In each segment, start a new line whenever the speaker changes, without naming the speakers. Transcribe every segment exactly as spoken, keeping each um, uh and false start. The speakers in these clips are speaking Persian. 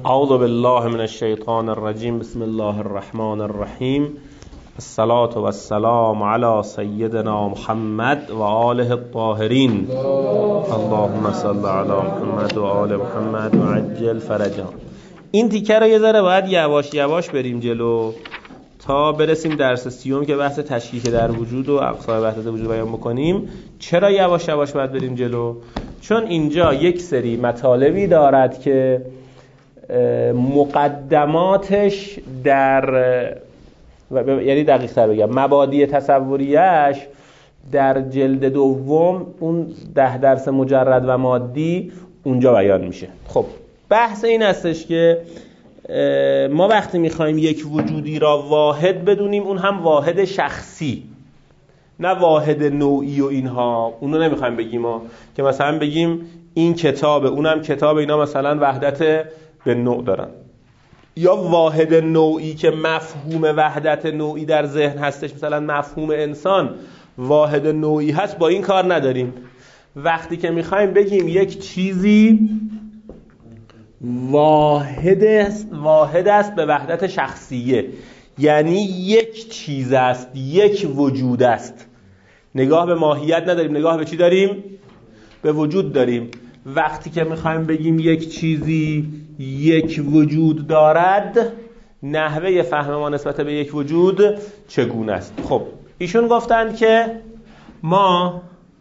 اعوذ بالله من الشیطان الرجیم. بسم الله الرحمن الرحیم. الصلاة و السلام علی سیدنا محمد و آله الطاهرین. اللهم صل علی محمد و آل محمد و عجل فرجا. این تیکه رو یه ذره باید یواش یواش بریم جلو تا برسیم درس سیوم که بحث تشکیک در وجود و اقصای وحدت وجود بیان بکنیم. چرا یواش یواش باید بریم جلو؟ چون اینجا یک سری مطالبی دارد که مقدماتش در یعنی دقیق تر بگم مبادی تصوریش در جلد دوم اون ده درس مجرد و مادی اونجا بیان میشه. خب بحث این هستش که ما وقتی میخوایم یک وجودی را واحد بدونیم، اون هم واحد شخصی، نه واحد نوعی و اینها، اونو نمیخوایم بگیم ما که مثلا بگیم این کتابه اونم کتاب، اینا مثلا وحدت به نوع دارن، یا واحد نوعی که مفهوم وحدت نوعی در ذهن هستش، مثلا مفهوم انسان واحد نوعی هست، با این کار نداریم. وقتی که میخوایم بگیم یک چیزی واحد است واحد است به وحدت شخصیه، یعنی یک چیز است، یک وجود است، نگاه به ماهیت نداریم، نگاه به چی داریم؟ به وجود داریم. وقتی که میخوایم بگیم یک چیزی یک وجود دارد، نحوه فهم ما نسبت به یک وجود چگونه است؟ خب ایشون گفتند که ما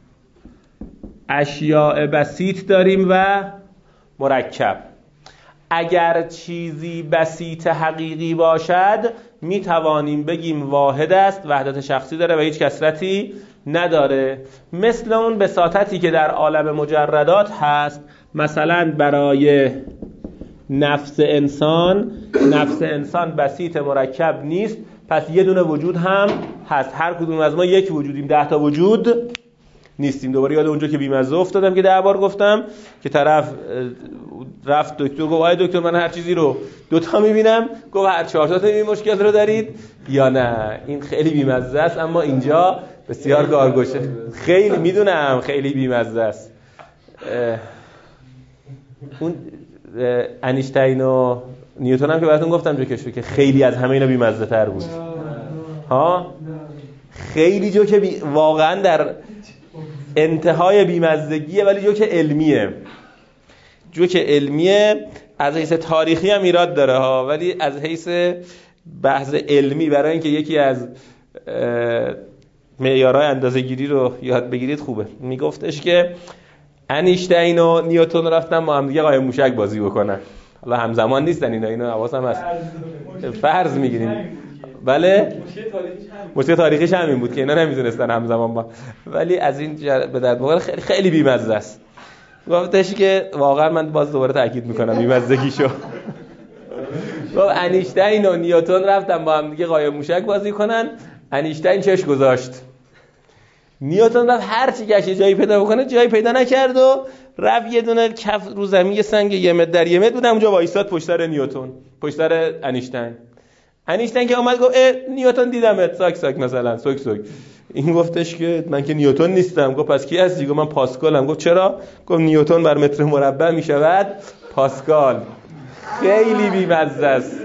اشیاء بسیط داریم و مرکب. اگر چیزی بسیط حقیقی باشد میتوانیم بگیم واحد است، وحدت شخصی داره و هیچ کثرتی نداره، مثل اون بساطتی که در عالم مجردات هست. مثلا برای نفس انسان، نفس انسان بسیط مرکب نیست، پس یه دونه وجود هم هست. هر کدوم از ما یک وجودیم، ده تا وجود نیستیم. دوباره یاد اونجا که بیمزه افتادم که ده بار گفتم که طرف رفت دکتر گفت آی دکتر من هر چیزی رو دوتا میبینم، گفت هر چهار تا این مشکل رو دارید یا نه؟ این خیلی بیمزه است، اما اینجا بسیار کارگوشه. خیلی میدونم خیلی بیمزه است. اون انیشتین و نیوتن هم که براتون گفتم جو کشو که خیلی از همه اینا بیمزه تر بود ها، خیلی جو که بی... واقعا در انتهای بیمزدگیه، ولی جو که علمیه، جو که علمیه از حیث تاریخی هم ایراد داره ها، ولی از حیث بحث علمی برای اینکه یکی از معیارهای اندازه‌گیری رو یاد بگیرید خوبه. میگفتش که انیشتین و نیوتن رفتن با هم دیگه قایم موشک بازی بکنن. حالا همزمان نیستن اینا، اینا حواسم هست، فرض میگیریم. بله مشکل تاریخیش همین بود که اینا نمیتونستن همزمان با، ولی از این به درد بخوره خیلی خیلی بیمزه است. گفتش که واقعا من باز دوباره تاکید میکنم بیمزدگیشو. گفت انیشتین و نیوتن رفتن با هم دیگه قایم موشک بازی کنن. انیشتین چش گذاشت، نیوتن رفت هر چی گشت جایی پیدا بکنه جایی پیدا نکرد و رفت یه دونه کف رو زمین، یه سنگ یه متر در یه متر بود، اونجا وایساد پشت سر نیوتن، پشت سر انیشتین. انیشتین که اومد گفت نیوتن دیدمت، ساک ساک مثلا سوک سوک. این گفتش که من که نیوتن نیستم. گفت پس کی هستی؟ گفت من پاسکالم. گفت چرا؟ گفت نیوتن بر متر مربع میشود پاسکال. خیلی بی‌مزه است.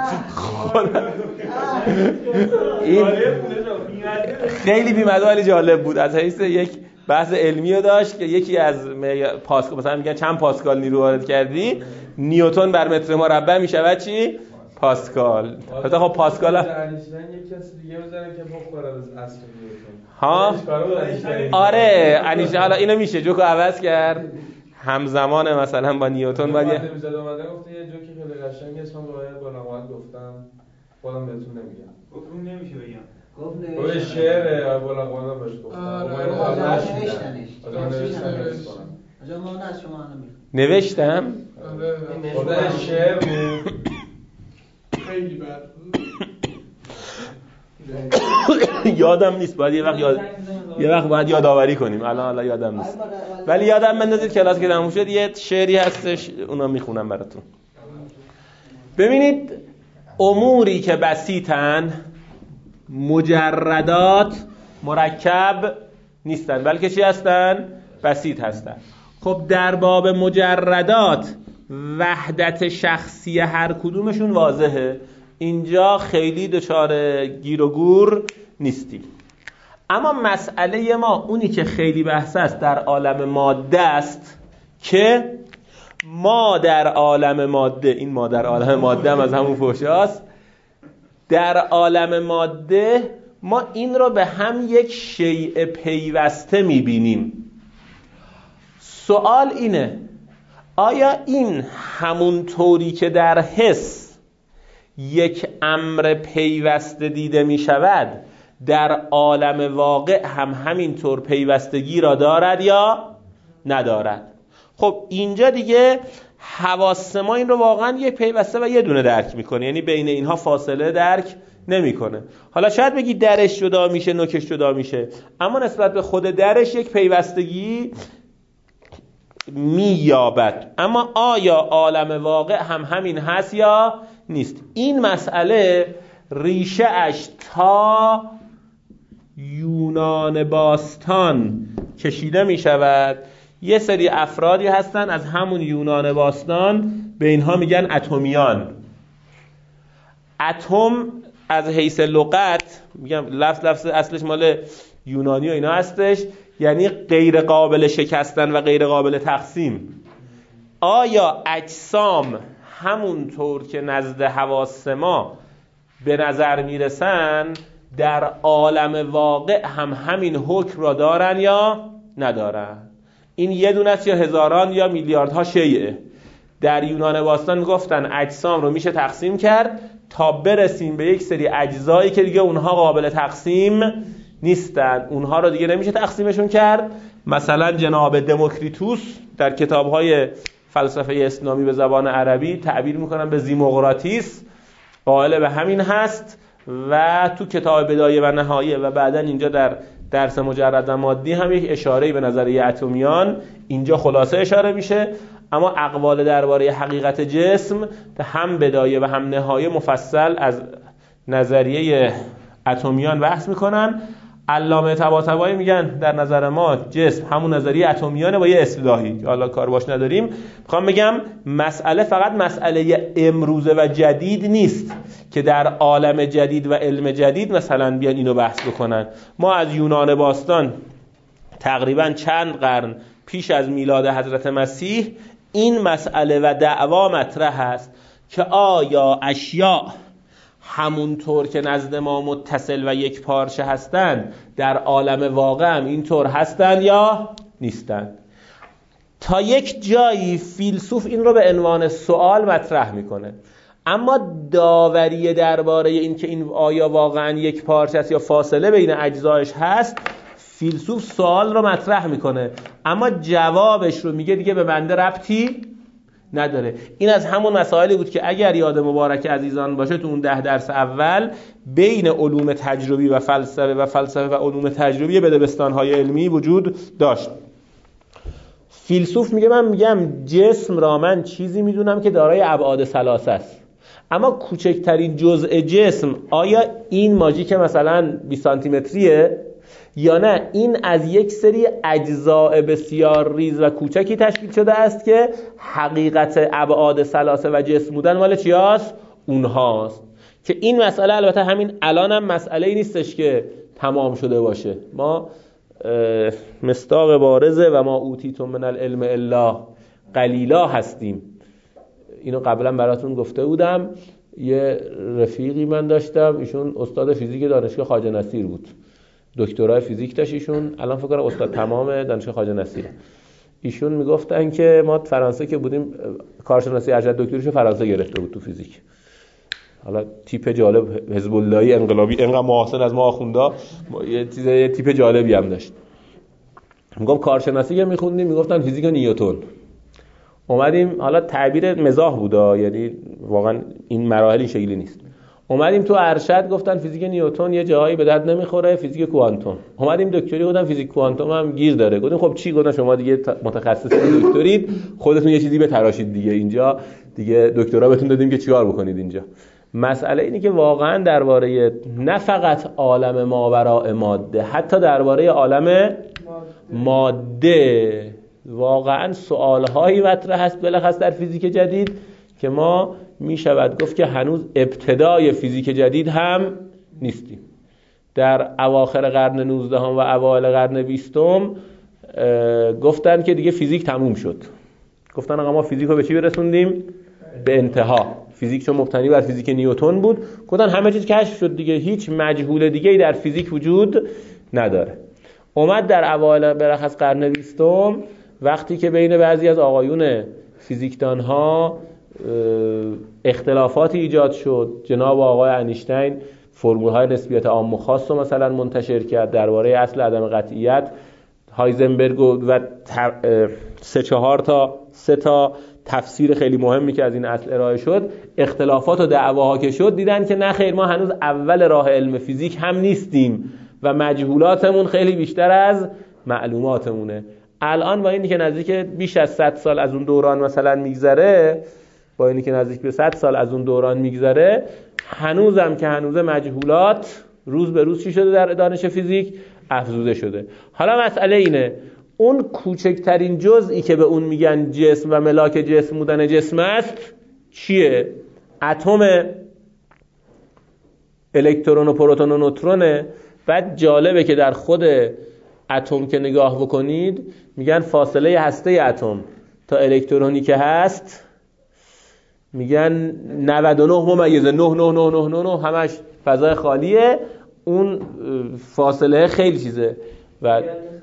این خیلی بی‌مزه ولی جالب بود. از حیث یک بحث علمی رو داشت که یکی از پاسکال، مثلا میگن چند پاسکال نیرو وارد کردی، نیوتن بر متر مربع میشود چی؟ پاسکال. حتی خب پاسکال هم یک کسی دیگه بزنه که بخوره از اصل نیوتن. ها آره انیشتین. حالا اینو میشه جوکو عوض کرد همزمان مثلا با نیوتن. بعد یه میزد اومده گفت یه جوکی خیلی قشنگه اسمم رو باید با نقاط گفتم، خودم بهتون نمیگم. گفت اون نمیشه بگم. گفت نوشتن. شعر با نقاط باش گفتم. آره نوشتنش. آجا ما نه از شما نمیخوام. نوشتم؟ آره. خود شعر بود. خیلی بد یادم نیست، باید یه وقت یاد یه وقت باید یادآوری کنیم. الان الان یادم نیست، ولی یادم بندازید کلاس که تموم شد یه شعری هستش اونا میخونم براتون. ببینید اموری که بسیطن مجردات مرکب نیستن، بلکه چی هستن؟ بسیط هستن. خب در باب مجردات وحدت شخصی هر کدومشون واضحه، اینجا خیلی دچار گیر و گور نیستیم. اما مسئله ما اونی که خیلی بحث است در عالم ماده است که ما در عالم ماده، این ما در عالم ماده هم از همون فحشاست، در عالم ماده ما این رو به هم یک شیء پیوسته میبینیم. سوال اینه آیا این همون طوری که در حس یک امر پیوسته دیده می شود در عالم واقع هم همین طور پیوستگی را دارد یا ندارد؟ خب اینجا دیگه حواس ما این رو واقعا یک پیوسته و یه دونه درک میکنه، یعنی بین اینها فاصله درک نمیکنه. حالا شاید بگی درش جدا میشه، نوکش جدا میشه، اما نسبت به خود درش یک پیوستگی مییابد. اما آیا عالم واقع هم همین هست یا نیست؟ این مسئله ریشه اش تا یونان باستان کشیده می شود. یه سری افرادی هستن از همون یونان باستان، به اینها میگن اتمیان. اتم از حیث لغت میگم لفظ لفظ اصلش مال یونانی و اینا هستش، یعنی غیر قابل شکستن و غیر قابل تقسیم. آیا اجسام همونطور که نزد حواس ما به نظر میرسن در عالم واقع هم همین حکم را دارن یا ندارن؟ این یه دونه است یا هزاران یا میلیاردها شیء؟ در یونان باستان گفتن اجسام رو میشه تقسیم کرد تا برسیم به یک سری اجزایی که دیگه اونها قابل تقسیم نیستن، اونها رو دیگه نمیشه تقسیمشون کرد. مثلا جناب دموکریتوس در کتاب‌های فلسفه اسلامی به زبان عربی تعبیر میکنن به زیموقراطیس، قائل به همین هست و تو کتاب بدایه و نهایه و بعداً اینجا در درس مجرد و مادی هم یک اشاره‌ای به نظریه اتمیان اینجا خلاصه اشاره میشه. اما اقوال درباره حقیقت جسم هم بدایه و هم نهایه مفصل از نظریه اتمیان بحث میکنن. علامه طباطبایی میگن در نظر ما جسم همون نظریه اتمیانه با یه اصطلاحی که حالا کار باش نداریم. میخوام بگم مسئله فقط مسئله امروزه و جدید نیست که در عالم جدید و علم جدید مثلا بیان اینو بحث بکنن. ما از یونان باستان تقریبا چند قرن پیش از میلاد حضرت مسیح این مسئله و دعوا مطرح است که آیا اشیاء همونطور که نزد ما متصل و یک پارچه هستند در عالم واقع هم اینطور هستند یا نیستند؟ تا یک جایی فیلسوف این رو به عنوان سوال مطرح میکنه، اما داوری درباره این که این آیا واقعا یک پارچه است یا فاصله بین اجزایش هست، فیلسوف سوال رو مطرح میکنه اما جوابش رو میگه دیگه به بنده ربطی نداره. این از همون مسائلی بود که اگر یاد مبارک عزیزان باشه تو اون ده درس اول بین علوم تجربی و فلسفه و فلسفه و علوم تجربی بدبستان‌های علمی وجود داشت. فیلسوف میگه من میگم جسم را من چیزی میدونم که دارای ابعاد ثلاثه است، اما کوچکترین جزء جسم آیا این ماژیک مثلا بیست سانتی متریه یا نه این از یک سری اجزاء بسیار ریز و کوچکی تشکیل شده است که حقیقت ابعاد ثلاثه و جسم بودن مال چی هست؟ اونهاست. که این مسئله البته همین الان هم مسئله ای نیستش که تمام شده باشه. ما مصداق بارزه و ما اوتیتم من العلم الا قلیلا هستیم. اینو قبلا براتون گفته بودم. یه رفیقی من داشتم، ایشون استاد فیزیک دانشگاه خواجه نصیر بود، دکترای فیزیک داشت ایشون، الان فکر کنم استاد تمام دانشگاه خواجه نصیره. ایشون میگفتن که ما فرانسه که بودیم کارشناسی ارشد دکتریشو فرانسه گرفته بود تو فیزیک. حالا تیپ جالب حزب اللهی انقلابی انقدر محسن از ما آخوندا یه چیز یه تیپ جالبی هم داشت. میگم کارشناسی که میخوندیم میگفتن فیزیک نیوتن. اومدیم، حالا تعبیر مزاح بودا، یعنی واقعا این مراحل این شکلی نیست. اومدیم تو ارشد گفتن فیزیک نیوتن یه جایی به درد نمیخوره، فیزیک کوانتوم. اومدیم دکتری گفتن فیزیک کوانتوم هم گیر داره. گفتیم خب چی؟ گفتن شما دیگه متخصص دکترید، خودتون یه چیزی بتراشید دیگه، اینجا دیگه دکترا بهتون دادیم که چیکار بکنید اینجا. مسئله اینه که واقعا درباره نه فقط عالم ماوراء ماده، حتی درباره عالم ماده واقعا سوالهایی مطرح هست بلخص در فیزیک جدید که ما میشود گفت که هنوز ابتدای فیزیک جدید هم نیستیم. در اواخر قرن نوزدهم و اوایل قرن بیستم گفتن که دیگه فیزیک تموم شد. گفتن آقا ما فیزیک رو به چی برسوندیم؟ به انتها. فیزیک چون مبتنی بر فیزیک نیوتن بود، گفتن همه چیز کشف شد دیگه، هیچ مجهول دیگه‌ای در فیزیک وجود نداره. اومد در اوایل برخص قرن بیستم وقتی که بین بعضی از آقایون فیزیکدان‌ها اختلافاتی ایجاد شد، جناب آقای انیشتین فرمول‌های نسبیت عام و خاص رو مثلا منتشر کرد، درباره اصل عدم قطعیت هایزنبرگ و سه چهار تا سه تا تفسیر خیلی مهمی که از این اصل ارائه شد، اختلافات و دعواها که شد، دیدن که نه خیر، ما هنوز اول راه علم فیزیک هم نیستیم و مجهولاتمون خیلی بیشتر از معلوماتمونه. الان با اینی که نزدیک بیش از صد سال از اون دوران مثلا میگذره، با اینی که نزدیک به صد سال از اون دوران میگذره، هنوزم که هنوز مجهولات روز به روز چی شده در دانش فیزیک؟ افزوده شده. حالا مسئله اینه اون کوچکترین جزئی که به اون میگن جسم و ملاک جسم بودن جسم است چیه؟ اتم، الکترون و پروتون و نوترونه. بعد جالبه که در خود اتم که نگاه بکنید میگن فاصله هسته اتم تا الکترونی که هست میگن نود و نه ممیز نه نه نه نه نه نه، همش فضای خالیه. اون فاصله خیلی چیزه و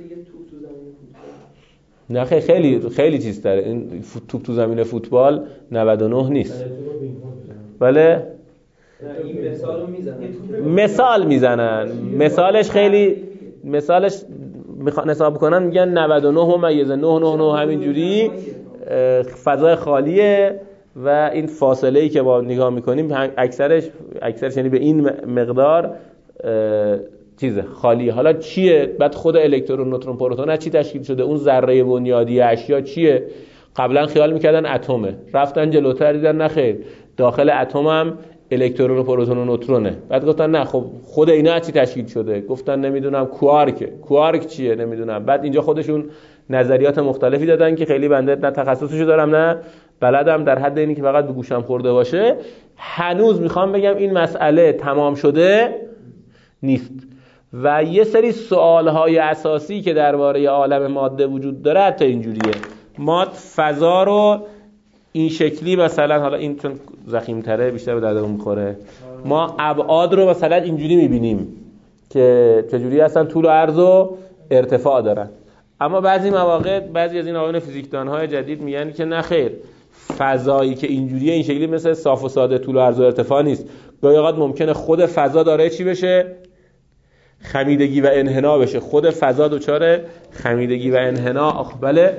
نه خیلی خیلی چیز داره. این توپ تو زمین فوتبال نود و نه نیست. بله این مثالو میزنن، مثال میزنن، مثالش خیلی مثالش میخوان حساب کنن میگن نود و نه ممیز نه نه نه، همینجوری فضای خالیه و این فاصله‌ای که با نگاه میکنیم اکثرش اکثرش یعنی به این مقدار چیزه خالیه. حالا چیه؟ بعد خود الکترون، نوترون، پروتون از چی تشکیل شده؟ اون ذره بنیادی اشیا چیه؟ قبلا خیال میکردن اتمه، رفتن جلوتر دیدن نه خیر، داخل اتم هم الکترون و پروتون و نوترونه. بعد گفتن نه خب خود اینا از چی تشکیل شده؟ گفتن نمیدونم کوارک. کوارک چیه؟ نمیدونم. بعد اینجا خودشون نظریات مختلفی دادن که خیلی بنده نه تخصصشو دارم نه بلدم، در حد اینی که فقط به گوشم خورده باشه. هنوز میخوام بگم این مسئله تمام شده نیست و یه سری سوالهای اساسی که درباره عالم ماده وجود داره حتی اینجوریه. ما فضا رو این شکلی مثلا، حالا این چون ضخیم‌تره بیشتر به دردمون میخوره، ما ابعاد رو مثلا اینجوری میبینیم که چجوری هستن، طول و عرض و ارتفاع دارن. اما بعضی مواقع بعضی از این آقایون فیزیکدان‌های جدید میگن که نه خیر، فضایی که اینجوریه این شکلی مثل صاف و ساده طول و عرض و ارتفاع نیست. گاهی اوقات ممکنه خود فضا داره چی بشه؟ خمیدگی و انحناء بشه. خود فضا دچار خمیدگی و انحناء. بله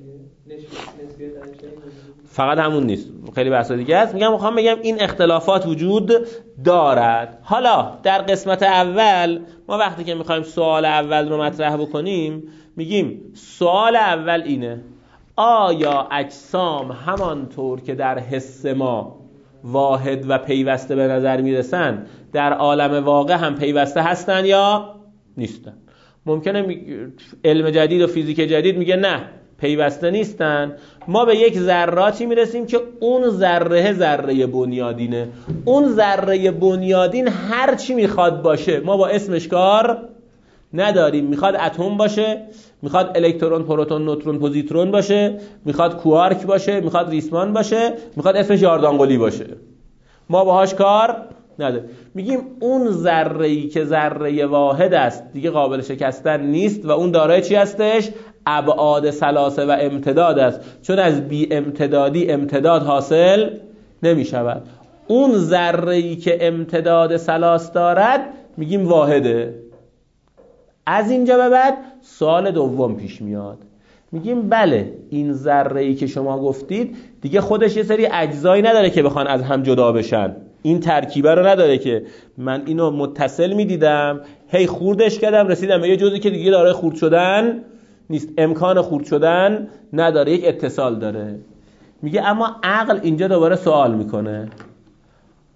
فقط همون نیست، خیلی بحث دیگه است. میگم میخوام بگم این اختلافات وجود دارد. حالا در قسمت اول ما وقتی که میخوایم سوال اول رو مطرح بکنیم میگیم سوال اول اینه: آیا اجسام همانطور که در حس ما واحد و پیوسته به نظر میرسن در عالم واقع هم پیوسته هستن یا نیستن؟ ممکنه علم جدید و فیزیک جدید میگه نه پیوسته نیستن. ما به یک ذراتی میرسیم که اون ذره ذره بنیادینه. اون ذره بنیادین هر چی میخواد باشه ما با اسمش کار نداریم. میخواد اتم باشه، میخواد الکترون، پروتون، نوترون، پوزیترون باشه، میخواد کوارک باشه، میخواد ریسمان باشه، میخواد اسمش یاردانگلی باشه، ما باهاش کار نداریم. میگیم اون ذره‌ای که ذره واحد است دیگه قابل شکستن نیست و اون دارای چی هستش؟ ابعاد ثلاثه و امتداد است، چون از بی امتدادی امتداد حاصل نمی شود. اون ذره‌ای که امتداد ثلاث دارد میگیم واحده. از اینجا به بعد سوال دوم پیش میاد، میگیم بله این ذره‌ای که شما گفتید دیگه خودش یه سری اجزایی نداره که بخوان از هم جدا بشن. این ترکیبه رو نداره که من اینو متصل میدیدم هی خوردش کردم رسیدم به یه جزئی که دیگه داره خورد شدن نیست، امکان خورد شدن نداره، یک اتصال داره. میگه اما عقل اینجا دوباره سوال میکنه: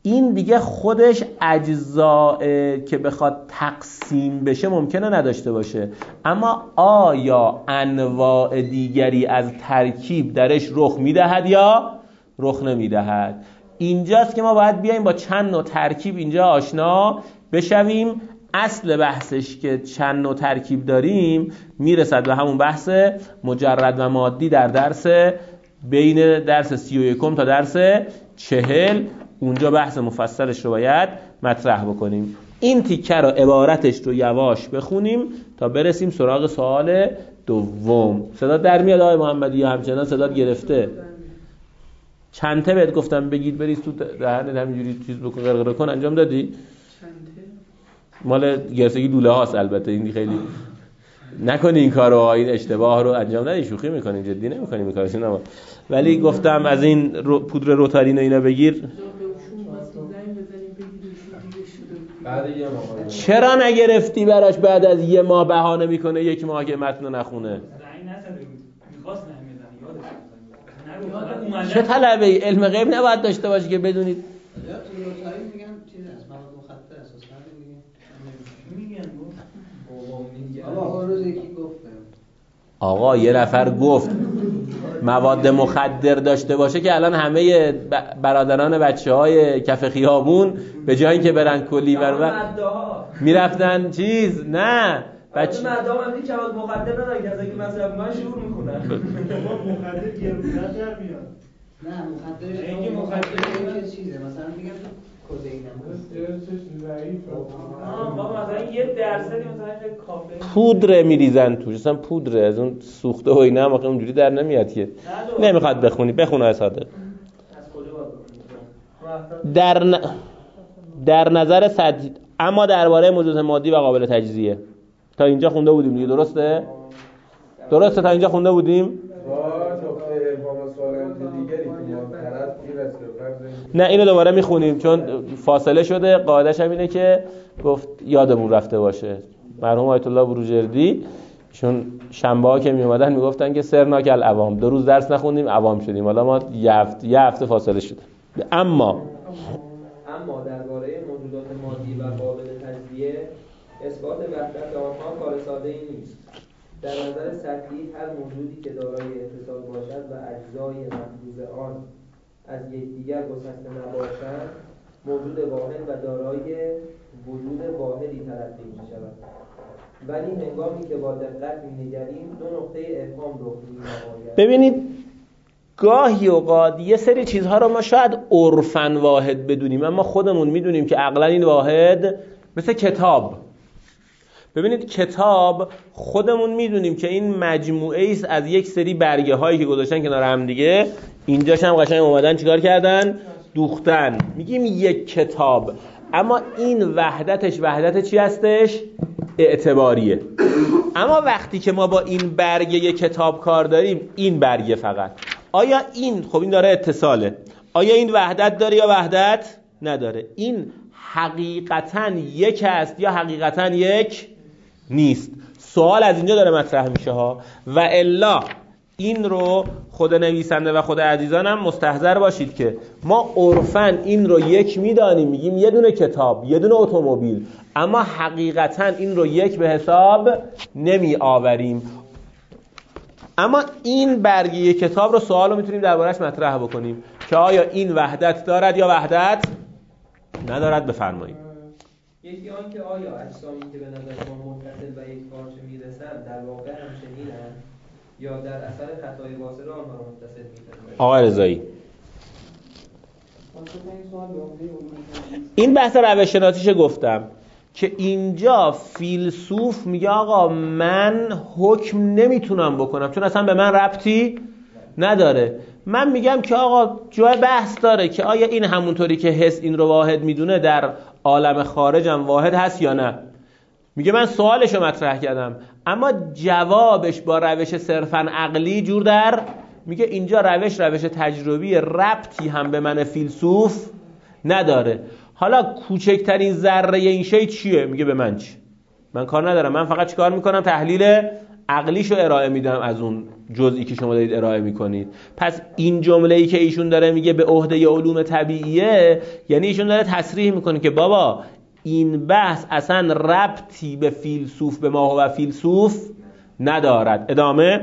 این دیگه خودش اجزاء که بخواد تقسیم بشه ممکنه نداشته باشه، اما آیا انواع دیگری از ترکیب درش رخ میدهد یا رخ نمیدهد؟ اینجاست که ما باید بیایم با چند نوع ترکیب اینجا آشنا بشویم. اصل بحثش که چند نوع ترکیب داریم میرسد به همون بحث مجرد و مادی در درس بین درس سی و یکم تا درس چهل. اونجا بحث مفصلش رو باید مطرح بکنیم. این تیکه رو عبارتش رو یواش بخونیم تا برسیم سراغ سوال دوم. صدا در میاد آقای محمدی یا همچنان صدا گرفته؟ چند تا بهت گفتم بگید بریز تو دهنت همینجوری چیز بکن غرغره کن، انجام دادی؟ چند تا؟ مال گرسگی لوله هاست البته، این خیلی نکنی این کارو، این اشتباه رو انجام ندی، شوخی میکنی، جدی نمیکنی این کارو اینا. ولی گفتم از این رو پودر روتارین و اینا بگیر. چرا نگرفتی براش؟ بعد از یه ماه بهانه میکنه یک ماه که متن نخونه. چه طلبه ای؟ علم غیب نباید داشته باشی که بدونید. آقا یه نفر گفت مواد مخدر داشته باشه که الان همه برادران بچه های کف خیابون به جایی که برن کلی برون میرفتن چیز نه بچه مردم هم دیگه مواد مخدر ندارن که از اینکه مصرف میکنن شروع میکنن. مخدر گرونتر در میاد. نه مخدرش اینکه مخدر یه چیزه، مثلا میگم کدئین هم بابا مثلا یه درصدی مثلا کافئین پودر میریزن توش، مثلا پودر از اون سوخته و اینا واقعا اونجوری در نمیاد که. نمیخواد بخونی، بخون آقای صادق. از کجا باید بخونی؟ در ن... در نظر سطحی، اما درباره موجودات مادی و قابل تجزیه تا اینجا خونده بودیم دیگه، درسته؟ درسته تا اینجا خونده بودیم؟ نه اینو دوباره میخونیم چون فاصله شده. قاعدش هم اینه که گفت یادمون رفته باشه. مرحوم آیت الله بروجردی چون شنبه ها که می اومدن میگفتن که سرناک العوام، دو روز درس نخوندیم عوام شدیم. حالا ما یه هفته یه هفته فاصله شده. اما
اما درباره موجودات مادی و قابل تجزیه اثبات وحدت آنها کار ساده ای نیست. در نظر سطحی هر موجودی که دارای اتصال باشد و اجزای محفوظ آن از یکدیگر گسسته نباشند موجود واحد و دارای وجود واحدی تلقی می‌شود. ولی هنگامی که با دقت می‌نگریم دو نقطه ابهام رخ می‌نماید.
ببینید گاهی اوقات یه سری چیزها رو ما شاید عرفاً واحد بدونیم، اما خودمون میدونیم که عقلاً این واحد، مثل کتاب. ببینید کتاب خودمون میدونیم که این مجموعه ایست از یک سری برگه هایی که گذاشتن کنار هم دیگه، اینجاش هم قشنگ اومدن چیکار کردن؟ دوختن. میگیم یک کتاب، اما این وحدتش وحدت چی هستش؟ اعتباریه. اما وقتی که ما با این برگه یک کتاب کار داریم، این برگه فقط، آیا این خب این داره اتصاله، آیا این وحدت داره یا وحدت نداره؟ این حقیقتاً یک است یا حقیقتاً یک نیست؟ سوال از اینجا داره مطرح میشه ها. و الا این رو خود نویسنده و خود عزیزان هم مستحضر باشید که ما عرفاً این رو یک میدانیم، میگیم یه دونه کتاب، یه دونه اتومبیل، اما حقیقتاً این رو یک به حساب نمی آوریم. اما این برگه کتاب رو سوال رو میتونیم دربارش مطرح بکنیم که آیا این وحدت دارد یا وحدت ندارد؟ بفرمایید.
یکی آن که آیا اجسامی که به نظر ما متصل و یک پارچه میرسند در واقع همچنینند یا در اثر خطای واصله آنها را متصل می‌کنند؟
آقای رضایی این بحث روش شناسیش گفتم که اینجا فیلسوف میگه آقا من حکم نمیتونم بکنم چون اصلا به من ربطی نداره. من میگم که آقا جای بحث داره که آیا این همونطوری که حس این رو واحد میدونه در عالم خارج هم واحد هست یا نه. میگه من سوالشو مطرح کردم اما جوابش با روش صرفاً عقلی جور در میگه اینجا روش روش تجربی، ربطی هم به من فیلسوف نداره. حالا کوچکترین ذره این شی چیه؟ میگه به من چی؟ من کار ندارم، من فقط چیکار میکنم؟ تحلیل عقلیشو ارائه میدم از اون جزئی که شما دارید ارائه میکنید. پس این جمله‌ای که ایشون داره میگه به عهده علوم طبیعیه، یعنی ایشون داره تصریح میکنه که بابا این بحث اصلا ربطی به فیلسوف به ما و فیلسوف ندارد. ادامه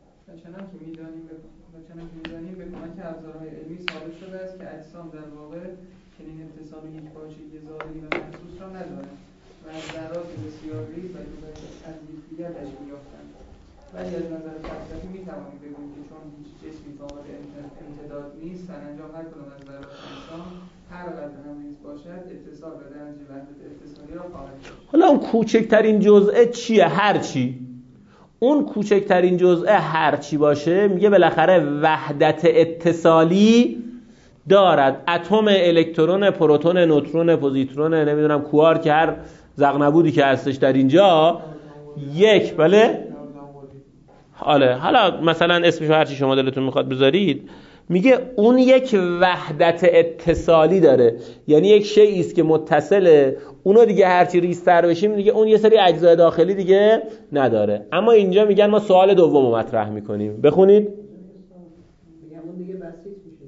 ثابت شده است که اجسام در واقع چنین اتصال یک پارچگی ظاهری و محسوس را ندارند و از ذرات بسیار ریز و از یکدیگر تشکیل یافتند. ولی از نظر فلسفی می‌توانیم بگوییم که چون هیچ جسمی قابل امتداد نیست، سرانجام هر کدام از ذرات اجسام هر قدر هم ریز باشد اتصال به درجه وحدت اتصالی را خواهد داشت.
حالا اون کوچکترین جزءه چیه؟ هر چی. اون کوچکترین جزءه هر چی باشه میگه بالاخره وحدت اتصالی دارد. اتم، الکترون، پروتون، نوترون، پوزیترون، نمیدونم کوارک، هر زغنبودی که هستش در اینجا یک، بله حالا حالا مثلا اسمشو هر چی شما دلتون میخواد بذارید، میگه اون یک وحدت اتصالی داره، یعنی یک شیئی است که متصله، اونو دیگه هرچی ریزتر بشیم دیگه اون یه سری اجزای داخلی دیگه نداره. اما اینجا میگن ما سوال دومو مطرح میکنیم. بخونید.
میگم اون دیگه بسیط میشه.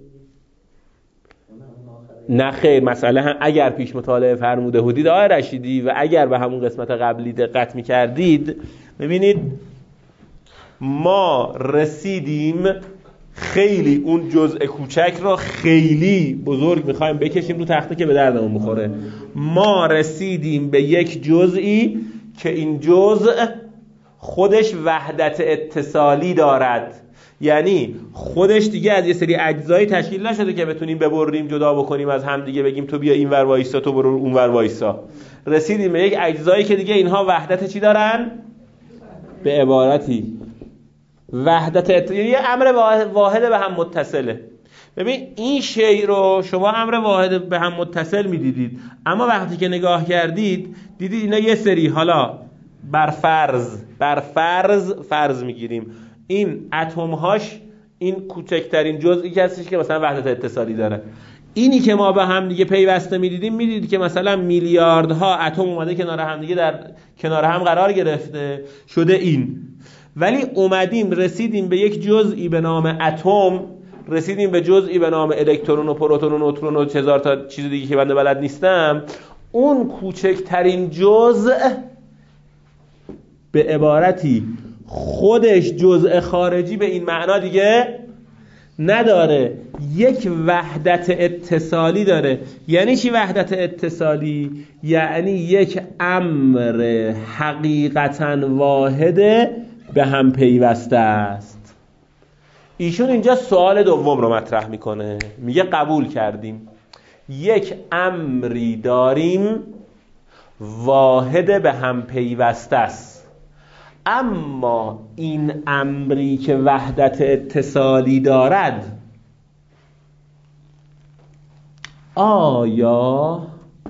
نه خیر، مسئله هم اگر پیش مطالعه فرموده بودید آقای رشیدی و اگر به همون قسمت قبلی دقت میکردید، ببینید ما رسیدیم خیلی اون جزء کوچک را خیلی بزرگ میخوایم بکشیم رو تخته که به دردمون بخوره. ما رسیدیم به یک جزئی که این جزء خودش وحدت اتصالی دارد، یعنی خودش دیگه از یه سری اجزایی تشکیل نشده که بتونیم ببریم جدا بکنیم از هم دیگه، بگیم تو بیا این ور وایسا تو برو اون ور وایسا. رسیدیم به یک اجزایی که دیگه اینها وحدت چی دارن؟ به عبارتی وحدت ات... یه امر واحد به هم متصله. ببین این شی رو شما امر واحد به هم متصل میدیدید، اما وقتی که نگاه کردید دیدید اینا یه سری، حالا بر فرض بر فرض فرض میگیریم این اتم هاش این کوچکترین جزئی هستش که مثلا وحدت اتصالی داره. اینی که ما به هم دیگه پیوسته میدیدیم میدیدید که مثلا میلیاردها اتم اومده کنار هم دیگه در کنار هم قرار گرفته شده این، ولی اومدیم رسیدیم به یک جزئی به نام اتم، رسیدیم به جزئی به نام الکترون و پروتون و نوترون و هزار تا چیز دیگه که بنده بلد نیستم. اون کوچکترین جزء به عبارتی خودش جزء خارجی به این معنا دیگه نداره، یک وحدت اتصالی داره. یعنی چی وحدت اتصالی؟ یعنی یک امر حقیقتاً واحد به هم پیوسته است. ایشون اینجا سوال دوم رو مطرح میکنه، میگه قبول کردیم یک امری داریم واحد به هم پیوسته است، اما این امری که وحدت اتصالی دارد آیا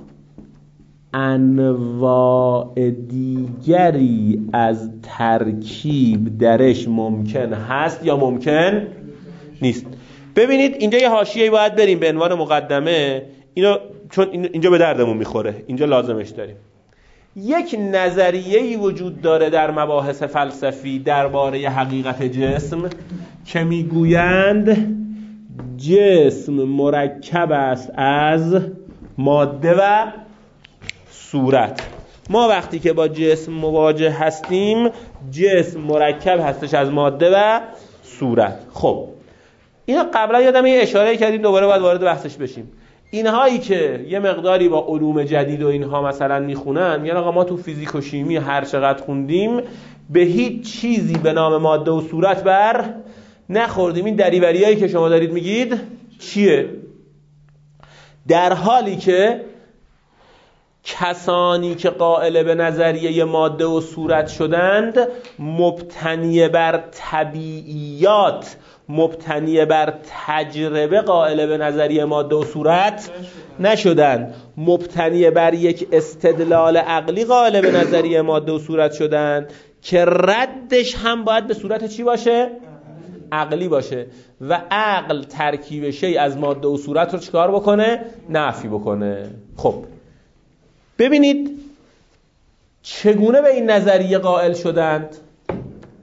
انواع دیگری از ترکیب درش ممکن هست یا ممکن نیست؟ ببینید اینجا یه حاشیه‌ای باید بریم به عنوان مقدمه، اینو چون اینجا به دردمون میخوره، اینجا لازمش داریم. یک نظریه‌ای وجود داره در مباحث فلسفی درباره حقیقت جسم که میگویند جسم مرکب است از ماده و صورت. ما وقتی که با جسم مواجه هستیم جسم مرکب هستش از ماده و صورت. خب اینا قبلا یادم یه اشاره کردیم، دوباره باید وارد بحثش بشیم. اینهایی که یه مقداری با علوم جدید و اینها مثلا میخونن میگن آقا ما تو فیزیک و شیمی هر چقدر خوندیم به هیچ چیزی به نام ماده و صورت بر نخوردیم. این دریوریایی که شما دارید میگید چیه؟ در حالی که کسانی که قائل به نظریه ماده و صورت شدند مبتنی بر طبیعیات، مبتنی بر تجربه قائل به نظریه ماده و صورت نشدند، مبتنی بر یک استدلال عقلی قائل به نظریه ماده و صورت شدند که ردش هم باید به صورت چی باشه؟ عقلی باشه. و عقل ترکیب شی از ماده و صورت رو چیکار بکنه؟ نفی بکنه. خب ببینید چگونه به این نظریه قائل شدند.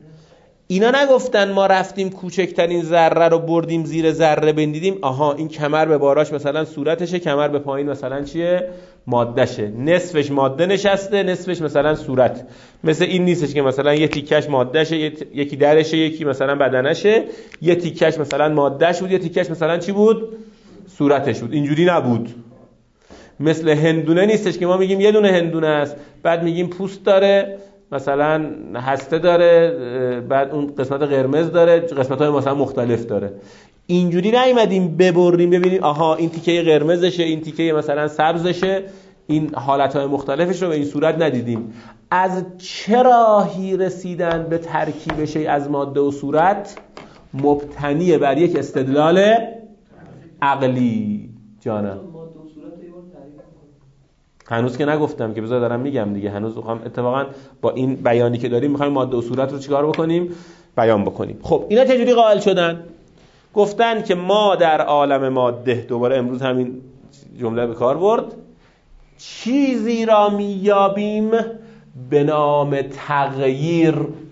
اینا نگفتن ما رفتیم کوچکترین ذره رو بردیم زیر ذره بندیدیم، آها این کمر به باراش مثلا صورتشه، کمر به پایین مثلا چیه؟ مادهشه، نصفش ماده نشسته نصفش مثلا صورت. مثل این نیستش که مثلا یه تیکش مادهشه یکی درشه یکی مثلا بدنشه، یه تیکش مثلا مادهش بود یه تیکش مثلا چی بود؟ صورتش بود. اینجوری نبود. مثل هندونه نیستش که ما میگیم یه دونه هندونه است بعد میگیم پوست داره مثلا هسته داره بعد اون قسمت قرمز داره قسمت‌های مثلا مختلف داره. اینجوری نیومدیم ببریم ببینیم آها این تیکه قرمزشه این تیکه مثلا سبزشه، این حالت‌های مختلفش رو به این صورت ندیدیم. از چه راهی رسیدن به ترکیب شیء از ماده و صورت؟ مبتنی بر یک استدلال عقلی. جانم هنوز که نگفتم که بذار دارم میگم دیگه، هنوز میخوام اتفاقا با این بیانی که داریم میخوایم ماده و صورت رو چیکار بکنیم؟ بیان بکنیم. خب اینا چجوری قائل شدن؟ گفتن که ما در عالم ماده، دوباره امروز همین جمله به کار برد، چیزی را میابیم به نام تغییر.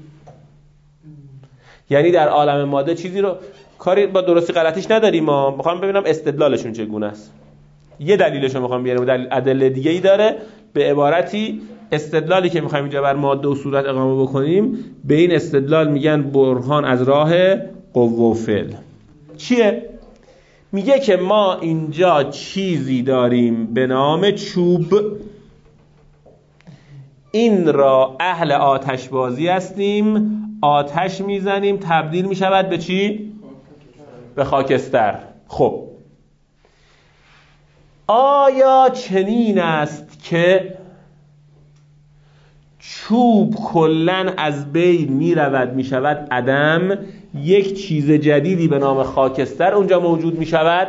یعنی در عالم ماده چیزی رو، کاری با درستی غلطیش نداریم، ما میخوام ببینم استدلالشون چگونه است. یه دلیلش رو میخوام بیارم، دلیل ادله دیگه ای داره. به عبارتی استدلالی که میخوایم اینجا بر ماده و صورت اقامه بکنیم به این استدلال میگن برهان از راه قوه و فعل. چیه؟ میگه که ما اینجا چیزی داریم به نام چوب، این را اهل آتش بازی هستیم، آتش میزنیم تبدیل میشود به چی؟ به خاکستر. خب آیا چنین است که چوب کلن از بین می رود می شود عدم، یک چیز جدیدی به نام خاکستر اونجا موجود می شود؟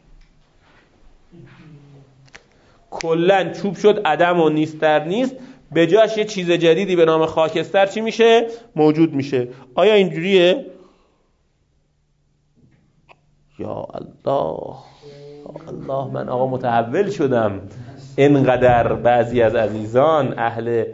کلن چوب شد عدم و نیست در نیست، به جاش یک چیز جدیدی به نام خاکستر چی میشه؟ موجود میشه. آیا اینجوریه؟ یا الله الله، من آقا متحول شدم. اینقدر بعضی از عزیزان اهل،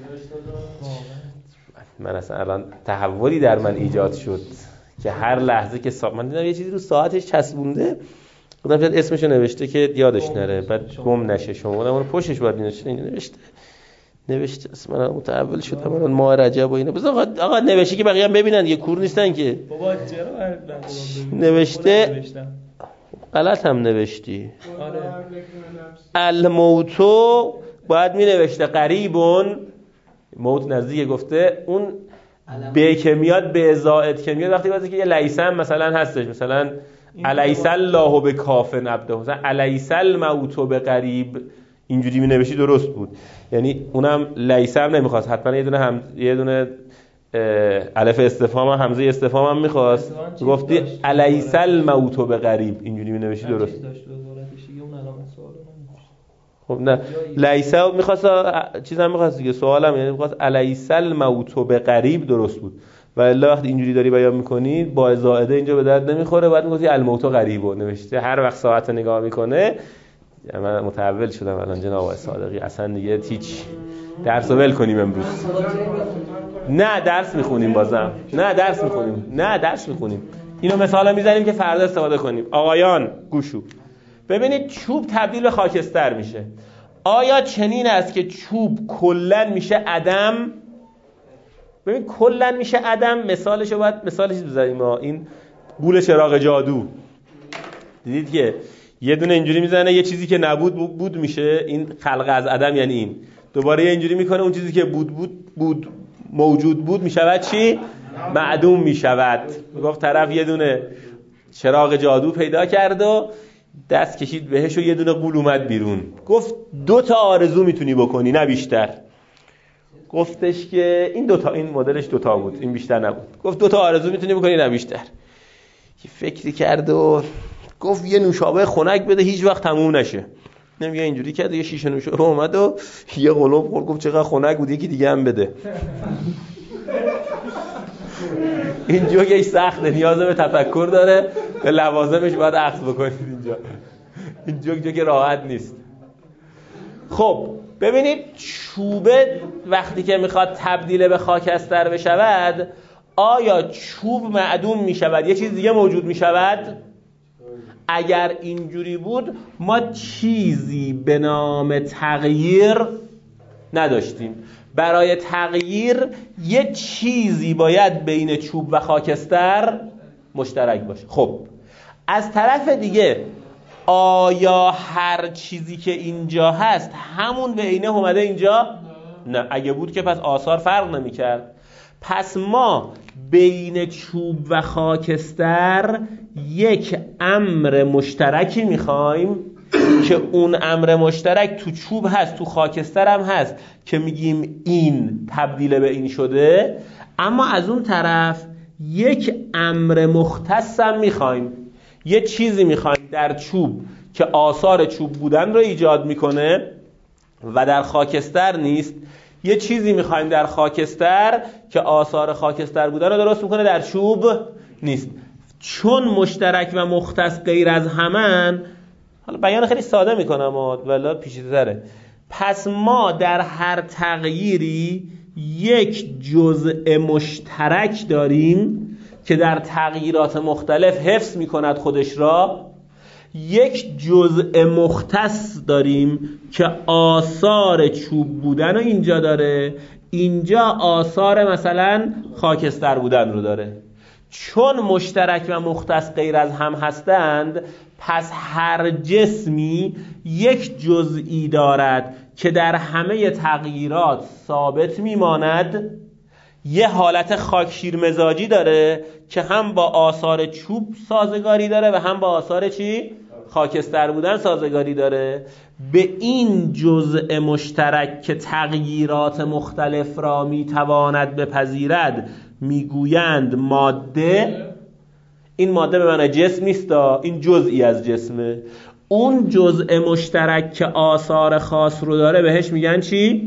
من اصلا الان تحولی در من ایجاد شد که هر لحظه که سا... من دیدم یه چیزی رو ساعتش چسبونده، خودم شاید اسمشو نوشته که یادش نره بعد گم نشه. شما بودم اون پشتش باید نوشته نوشته نوشته اصلا من متحول شدم الان ماه رجب و اینا. بذار آقا, آقا نوشته که بقیه هم ببینن، یه کور نیستن که. بابا چرا نوشته غلط هم نوشتی. آره. الموتو باید می نوشته قریبون، موت نزدیک گفته، اون به که میاد به زائد که میاد وقتی واسه که یه لیسم مثلا هستش، مثلا الیس الله به کافن عبده، مثلا الیس الموت به قریب، اینجوری می نوشتی درست بود. یعنی اونم لیسم نمیخواست، حتما یه دونه هم یه دونه الف استفهام هم همزه استفهام هم میخواست، گفتی الیس الموت به قریب، اینجوری می نوشتی درست. خب نه لیسا میخواست چیزام میخواست دیگه، سوالم یعنی میخواست الیس الموت به قریب درست بود. و الا وقتی اینجوری داری بیان میکنی با زائده اینجا به درد نمیخوره، بعد میگفتی الموت قریبو نوشته. هر وقت ساعت نگاه میکنه من متحول شدم الان جناب صادقی، اصلا دیگه هیچ. درس رو ول کنیم امروز. نه درس میخونیم بازم. نه درس میخونیم. نه درس میخونیم. اینو مثالا میزنیم که فردا استفاده کنیم. آقایان گوشو ببینید، چوب تبدیل به خاکستر میشه. آیا چنین است که چوب کلن میشه عدم؟ ببین کلن میشه عدم، مثالشو باید مثالش بزنیم. این گول چراغ جادو دیدید که یه دونه اینجوری میزنه، یه چیزی که نبود بود میشه. این خلق از عدم یعنی این. دوباره یه اینجوری میکنه، اون چیزی که بود بود بود موجود بود میشود چی؟ معدوم میشود. گفت طرف یه دونه چراغ جادو پیدا کرد و دست کشید بهش و یه دونه غول اومد بیرون. گفت دو تا آرزو میتونی بکنی نه بیشتر. گفتش که این دو تا، این مدلش دو تا بود، این بیشتر نبود. گفت دو تا آرزو میتونی بکنی نه بیشتر. یه فکری کرد و گفت یه نوشابه خنک بده هیچ وقت تموم نشه. نمیگه اینجوری کرد، یه شیشه نوشابه اومد و یه قلوب خورد، گفت چقدر خنک بود یکی دیگه هم بده. این جوکش سخته، نیاز به تفکر داره، به لوازمش باید اخذ بکنید اینجا. این جوک جوک راحت نیست. خب ببینید چوبه وقتی که میخواد تبدیل به خاکستر بشود، آیا چوب معدوم می شود یه چیز دیگه موجود می شود؟ اگر اینجوری بود ما چیزی به نام تغییر نداشتیم. برای تغییر یه چیزی باید بین چوب و خاکستر مشترک باشه. خب از طرف دیگه آیا هر چیزی که اینجا هست همون به عینه اومده اینجا؟ نه. اگه بود که پس آثار فرق نمی کرد. پس ما بین چوب و خاکستر یک امر مشترکی میخوایم که اون امر مشترک تو چوب هست، تو خاکستر هم هست، که میگیم این تبدیل به این شده. اما از اون طرف یک امر مختص هم میخوایم، یه چیزی میخوایم در چوب که آثار چوب بودن رو ایجاد میکنه و در خاکستر نیست. یه چیزی میخوایم در خاکستر که آثار خاکستر بودن رو درست میکنه، در چوب نیست. چون مشترک و مختص غیر از همن، حالا بیان خیلی ساده میکنم ولی پیچیده‌تره. پس ما در هر تغییری یک جزء مشترک داریم که در تغییرات مختلف حفظ میکند خودش را، یک جزء مختص داریم که آثار چوب بودن رو اینجا داره، اینجا آثار مثلا خاکستر بودن رو داره. چون مشترک و مختص غیر از هم هستند، پس هر جسمی یک جزئی دارد که در همه تغییرات ثابت میماند. یه حالت خاکشیر مزاجی داره که هم با آثار چوب سازگاری داره و هم با آثار چی؟ خاکستر بودن سازگاری داره. به این جزء مشترک که تغییرات مختلف را میتواند بپذیرد میگویند ماده. این ماده به معنی جسم نیست، این جزئی از جسمه. اون جزء مشترک که آثار خاص رو داره بهش میگن چی؟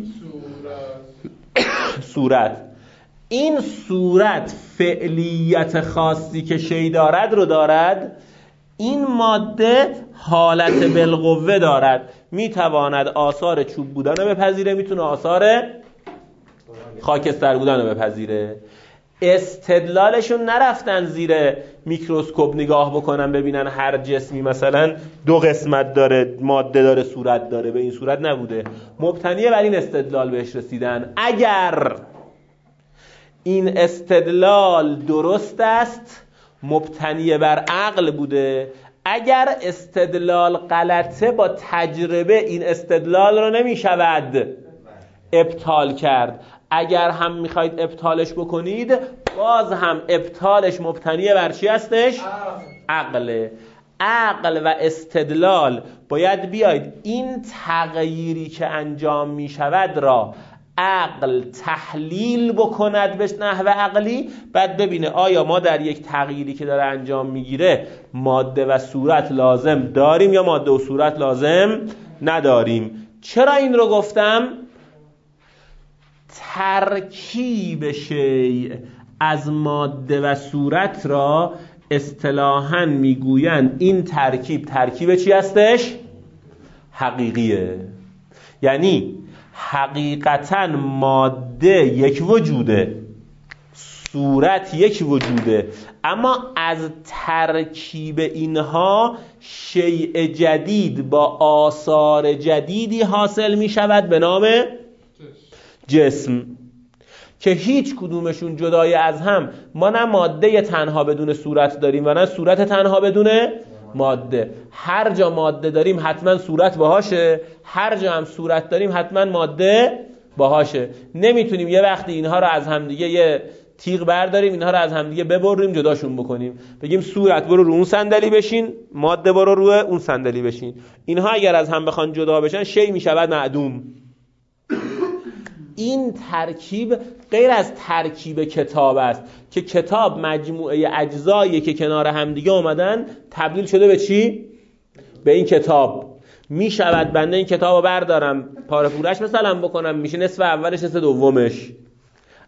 صورت. صورت. این صورت فعلیت خاصی که شی دارد رو دارد. این ماده حالت بالقوه دارد، میتواند آثار چوب بودن رو بپذیره، میتونه آثار خاکستر بودن رو بپذیره. استدلالشون نرفتن زیر میکروسکوپ نگاه بکنن ببینن هر جسمی مثلا دو قسمت داره، ماده داره، صورت داره. به این صورت نبوده، مبتنی بر این استدلال بهش رسیدن. اگر این استدلال درست است مبتنی بر عقل بوده. اگر استدلال غلطه با تجربه این استدلال رو نمی شود ابطال کرد. اگر هم میخواید ابطالش بکنید باز هم ابطالش مبتنی بر چی هستش؟ عقله. عقل و استدلال باید بیاید این تغییری که انجام میشود را عقل تحلیل بکند به نحو عقلی، بعد ببینه آیا ما در یک تغییری که داره انجام میگیره ماده و صورت لازم داریم یا ماده و صورت لازم نداریم. چرا این رو گفتم؟ ترکیب شیء از ماده و صورت را اصطلاحاً میگویند این ترکیب ترکیب چی هستش؟ حقیقیه. یعنی حقیقتاً ماده یک وجوده، صورت یک وجوده، اما از ترکیب اینها شیء جدید با آثار جدیدی حاصل می شود به نام جسم که هیچ کدومشون جدای از هم، ما نه ماده تنها بدون صورت داریم و نه صورت تنها بدون ماده. هر جا ماده داریم حتما صورت باهاشه، هر جا هم صورت داریم حتما ماده باهاشه. نمیتونیم یه وقتی اینها رو از همدیگه یه تیغ برداریم، اینها رو از همدیگه ببریم جداشون بکنیم، بگیم صورت برو رو اون صندلی بشین، ماده برو رو اون صندلی بشین. اینها اگر از هم بخوان جدا بشن شی میشود معدوم. این ترکیب غیر از ترکیب کتاب است که کتاب مجموعه اجزایی که کنار همدیگه اومدن تبدیل شده به چی؟ به این کتاب. می شود بنده این کتاب رو بردارم پاره پورش مثلا بکنم، میشه نصف اولش نصف دومش.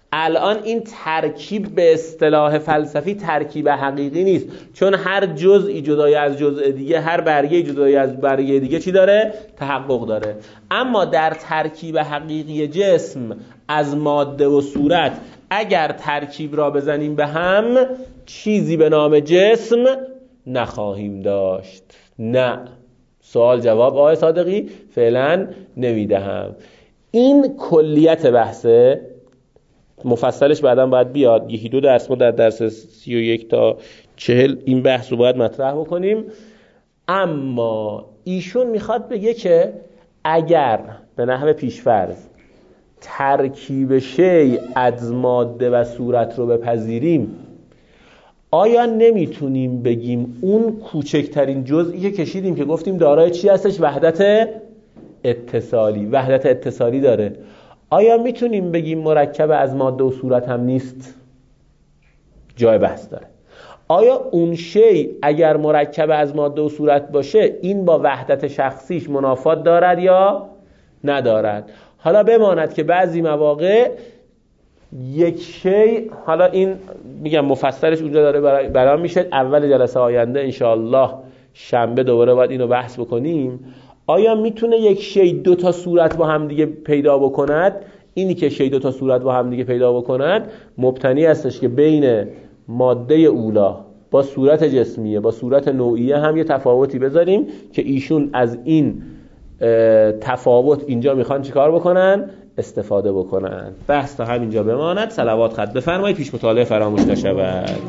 الان این ترکیب به اصطلاح فلسفی ترکیب حقیقی نیست، چون هر جزئی جدای از جزء دیگه، هر برگه جدای از برگه دیگه چی داره؟ تحقق داره. اما در ترکیب حقیقی جسم از ماده و صورت اگر ترکیب را بزنیم به هم، چیزی به نام جسم نخواهیم داشت. نه. سوال جواب آقای صادقی فعلا نمیدهم. این کلیت بحثه، مفصلش بعدا باید بیاد. یکی دو درس ما در درس سی و یک تا چهل این بحث رو باید مطرح بکنیم. اما ایشون میخواد بگه که اگر به نحو پیشفرض ترکیب شیء از ماده و صورت رو بپذیریم، آیا نمیتونیم بگیم اون کوچکترین جزئی که کشیدیم که گفتیم دارای چی هستش؟ وحدت اتصالی. وحدت اتصالی داره. آیا میتونیم بگیم مرکب از ماده و صورت هم نیست؟ جای بحث داره. آیا اون شیء اگر مرکب از ماده و صورت باشه این با وحدت شخصیش منافات دارد یا ندارد؟ حالا بماند که بعضی مواقع یک شیء، حالا این میگم مفصلش اونجا داره بیان میشه، اول جلسه آینده انشاءالله شنبه دوباره باید اینو بحث بکنیم. آیا میتونه یک شیء دو تا صورت با هم دیگه پیدا بکند؟ اینی که شیء دو تا صورت با هم دیگه پیدا بکند مبتنی هستش که بین ماده اولا با صورت جسمیه با صورت نوعیه هم یه تفاوتی بذاریم که ایشون از این تفاوت اینجا میخوان چیکار بکنن؟ استفاده بکنن. بحث تا همینجا بماند. صلوات خط بفرمایید، پیش مطالعه فراموش نشود.